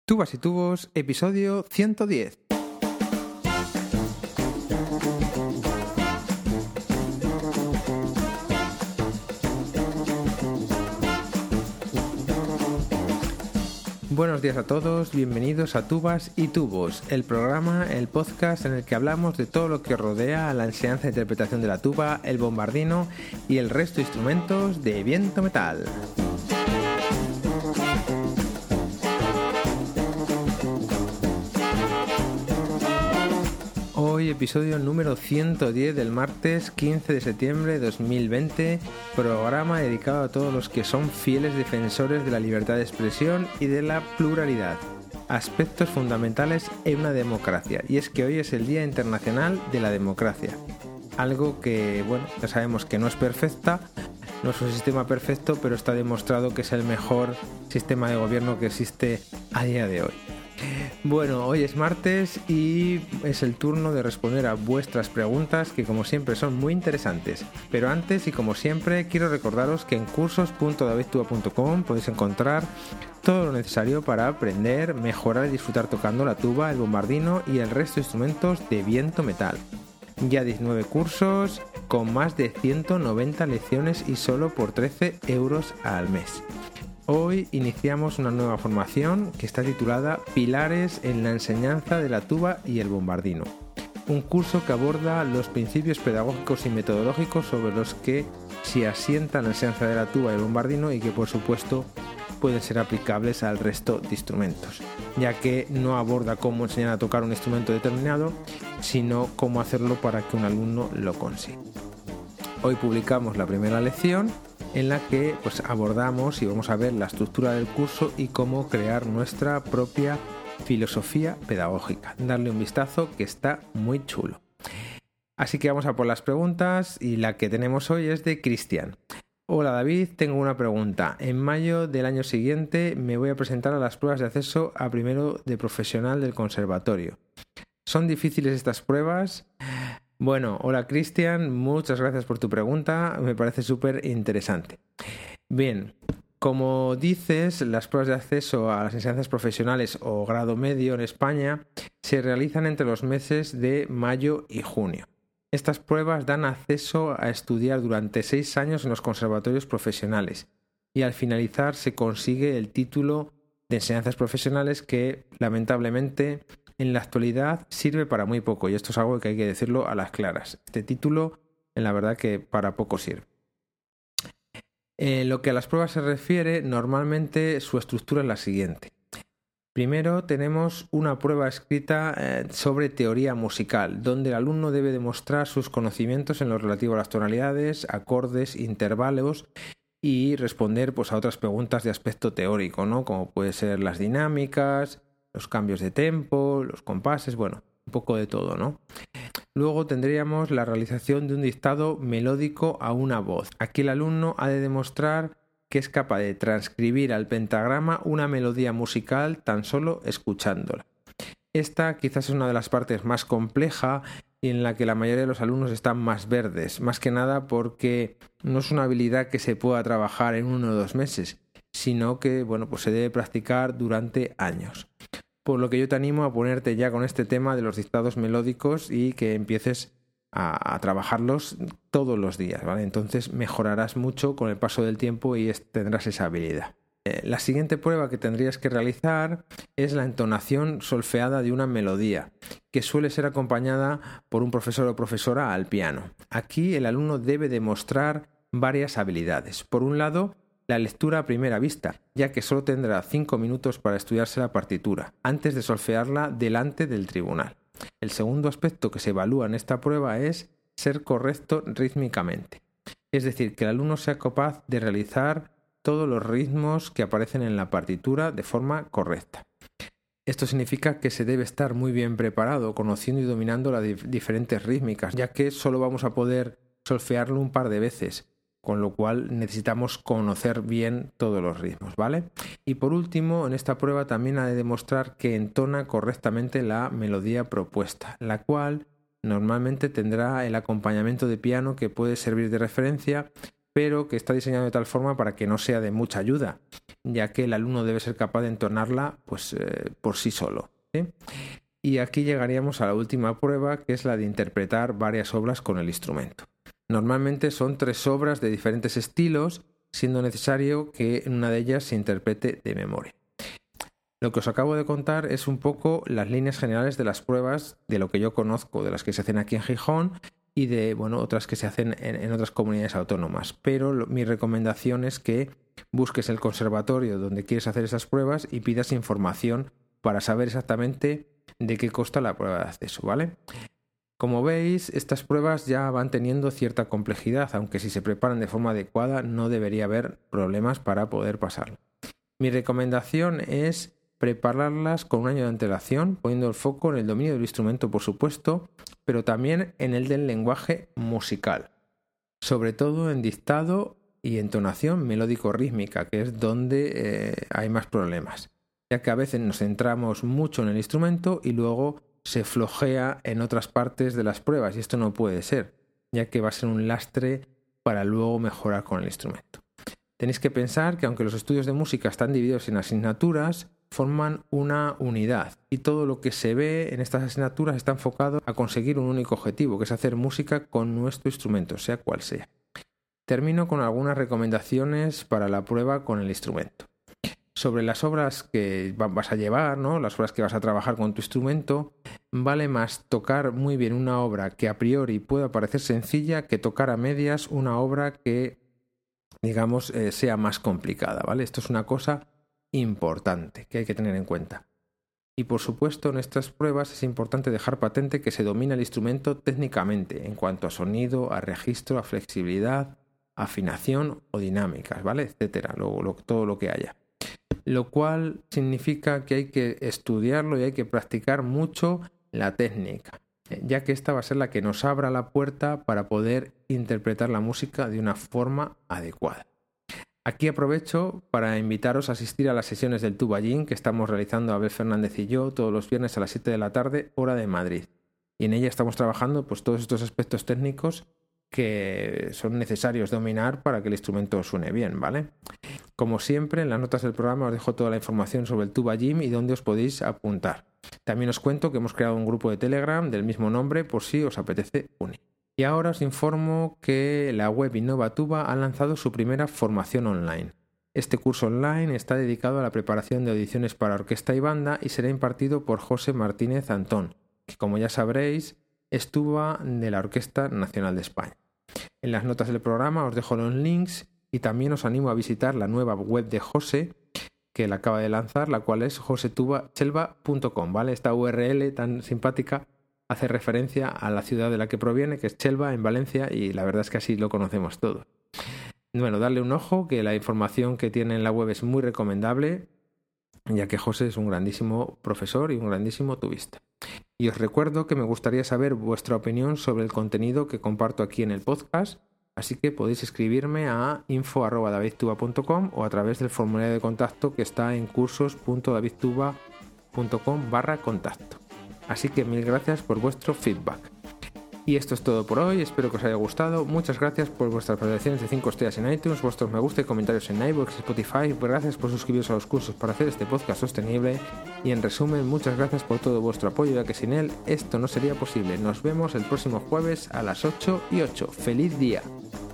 Tubas y Tubos, episodio 110. Buenos días a todos, bienvenidos a Tubas y Tubos, el programa, el podcast en el que hablamos de todo lo que rodea a la enseñanza e interpretación de la tuba, el bombardino y el resto de instrumentos de viento metal. Hoy episodio número 110 del martes 15 de septiembre de 2020, programa dedicado a todos los que son fieles defensores de la libertad de expresión y de la pluralidad, aspectos fundamentales en una democracia, y es que hoy es el Día Internacional de la Democracia, algo que, bueno, ya sabemos que no es perfecta, no es un sistema perfecto, pero está demostrado que es el mejor sistema de gobierno que existe a día de hoy. Bueno, hoy es martes y es el turno de responder a vuestras preguntas, que como siempre son muy interesantes. Pero antes y como siempre quiero recordaros que en cursos.davidtuba.com podéis encontrar todo lo necesario para aprender, mejorar y disfrutar tocando la tuba, el bombardino y el resto de instrumentos de viento metal. Ya 19 cursos con más de 190 lecciones y solo por 13 euros al mes. Hoy iniciamos una nueva formación que está titulada Pilares en la enseñanza de la tuba y el bombardino. Un curso que aborda los principios pedagógicos y metodológicos sobre los que se asienta la enseñanza de la tuba y el bombardino y que por supuesto pueden ser aplicables al resto de instrumentos, ya que no aborda cómo enseñar a tocar un instrumento determinado, sino cómo hacerlo para que un alumno lo consiga. Hoy publicamos la primera lección en la que abordamos y vamos a ver la estructura del curso y cómo crear nuestra propia filosofía pedagógica. Darle un vistazo que está muy chulo. Así que vamos a por las preguntas y la que tenemos hoy es de Cristian. Hola David, tengo una pregunta. En mayo del año siguiente me voy a presentar a las pruebas de acceso a primero de profesional del conservatorio. ¿Son difíciles estas pruebas? Bueno, hola Cristian, muchas gracias por tu pregunta, me parece súper interesante. Bien, como dices, las pruebas de acceso a las enseñanzas profesionales o grado medio en España se realizan entre los meses de mayo y junio. Estas pruebas dan acceso a estudiar durante 6 años en los conservatorios profesionales y al finalizar se consigue el título de enseñanzas profesionales que, lamentablemente, en la actualidad sirve para muy poco, y esto es algo que hay que decirlo a las claras. Este título, en la verdad que para poco sirve. En lo que a las pruebas se refiere, normalmente su estructura es la siguiente. Primero tenemos una prueba escrita sobre teoría musical, donde el alumno debe demostrar sus conocimientos en lo relativo a las tonalidades, acordes, intervalos y responder a otras preguntas de aspecto teórico, ¿no? Como puede ser las dinámicas, los cambios de tempo, los compases, un poco de todo, ¿no? Luego tendríamos la realización de un dictado melódico a una voz. Aquí el alumno ha de demostrar que es capaz de transcribir al pentagrama una melodía musical tan solo escuchándola. Esta quizás es una de las partes más compleja y en la que la mayoría de los alumnos están más verdes, más que nada porque no es una habilidad que se pueda trabajar en 1 o 2 meses, sino que se debe practicar durante años. Por lo que yo te animo a ponerte ya con este tema de los dictados melódicos y que empieces a trabajarlos todos los días, ¿vale? Entonces mejorarás mucho con el paso del tiempo y tendrás esa habilidad. La siguiente prueba que tendrías que realizar es la entonación solfeada de una melodía, que suele ser acompañada por un profesor o profesora al piano. Aquí el alumno debe demostrar varias habilidades. Por un lado, la lectura a primera vista, ya que solo tendrá 5 minutos para estudiarse la partitura, antes de solfearla delante del tribunal. El segundo aspecto que se evalúa en esta prueba es ser correcto rítmicamente, es decir, que el alumno sea capaz de realizar todos los ritmos que aparecen en la partitura de forma correcta. Esto significa que se debe estar muy bien preparado, conociendo y dominando las diferentes rítmicas, ya que solo vamos a poder solfearlo un par de veces, con lo cual necesitamos conocer bien todos los ritmos, ¿vale? Y por último, en esta prueba también ha de demostrar que entona correctamente la melodía propuesta, la cual normalmente tendrá el acompañamiento de piano que puede servir de referencia, pero que está diseñado de tal forma para que no sea de mucha ayuda, ya que el alumno debe ser capaz de entonarla por sí solo, ¿sí? Y aquí llegaríamos a la última prueba, que es la de interpretar varias obras con el instrumento. Normalmente son 3 obras de diferentes estilos, siendo necesario que en una de ellas se interprete de memoria. Lo que os acabo de contar es un poco las líneas generales de las pruebas, de lo que yo conozco, de las que se hacen aquí en Gijón y de otras que se hacen en otras comunidades autónomas. Pero mi recomendación es que busques el conservatorio donde quieres hacer esas pruebas y pidas información para saber exactamente de qué consta la prueba de acceso, ¿vale? Como veis, estas pruebas ya van teniendo cierta complejidad, aunque si se preparan de forma adecuada no debería haber problemas para poder pasarlo. Mi recomendación es prepararlas con un año de antelación, poniendo el foco en el dominio del instrumento, por supuesto, pero también en el del lenguaje musical, sobre todo en dictado y entonación melódico-rítmica, que es donde hay más problemas, ya que a veces nos centramos mucho en el instrumento y luego se flojea en otras partes de las pruebas, y esto no puede ser, ya que va a ser un lastre para luego mejorar con el instrumento. Tenéis que pensar que aunque los estudios de música están divididos en asignaturas, forman una unidad y todo lo que se ve en estas asignaturas está enfocado a conseguir un único objetivo, que es hacer música con nuestro instrumento, sea cual sea. Termino con algunas recomendaciones para la prueba con el instrumento. Sobre las obras que vas a llevar, ¿no? Las obras que vas a trabajar con tu instrumento, vale más tocar muy bien una obra que a priori pueda parecer sencilla que tocar a medias una obra que, digamos, sea más complicada, ¿vale? Esto es una cosa importante que hay que tener en cuenta. Y por supuesto, en estas pruebas es importante dejar patente que se domina el instrumento técnicamente en cuanto a sonido, a registro, a flexibilidad, afinación o dinámicas, ¿vale? Etcétera, todo lo que haya. Lo cual significa que hay que estudiarlo y hay que practicar mucho la técnica, ya que esta va a ser la que nos abra la puerta para poder interpretar la música de una forma adecuada. Aquí aprovecho para invitaros a asistir a las sesiones del Tuballín que estamos realizando Abel Fernández y yo todos los viernes a las 7 de la tarde, hora de Madrid. Y en ella estamos trabajando todos estos aspectos técnicos que son necesarios dominar para que el instrumento suene bien, ¿vale? Como siempre, en las notas del programa os dejo toda la información sobre el Tuballín y dónde os podéis apuntar. También os cuento que hemos creado un grupo de Telegram del mismo nombre por si os apetece unir. Y ahora os informo que la web InnovaTuba ha lanzado su primera formación online. Este curso online está dedicado a la preparación de audiciones para orquesta y banda y será impartido por José Martínez Antón, que como ya sabréis es tuba de la Orquesta Nacional de España. En las notas del programa os dejo los links y también os animo a visitar la nueva web de José que él acaba de lanzar, la cual es josetubachelva.com, ¿vale? Esta URL tan simpática hace referencia a la ciudad de la que proviene, que es Chelva, en Valencia, y la verdad es que así lo conocemos todos. Bueno, darle un ojo, que la información que tiene en la web es muy recomendable, ya que José es un grandísimo profesor y un grandísimo tubista. Y os recuerdo que me gustaría saber vuestra opinión sobre el contenido que comparto aquí en el podcast, así que podéis escribirme a info@davidtuba.com o a través del formulario de contacto que está en cursos.davidtuba.com/contacto. Así que mil gracias por vuestro feedback. Y esto es todo por hoy, espero que os haya gustado. Muchas gracias por vuestras valoraciones de 5 estrellas en iTunes, vuestros me gusta y comentarios en iVoox y Spotify. Gracias por suscribiros a los cursos para hacer este podcast sostenible. Y en resumen, muchas gracias por todo vuestro apoyo, ya que sin él esto no sería posible. Nos vemos el próximo jueves a las 8:08. ¡Feliz día!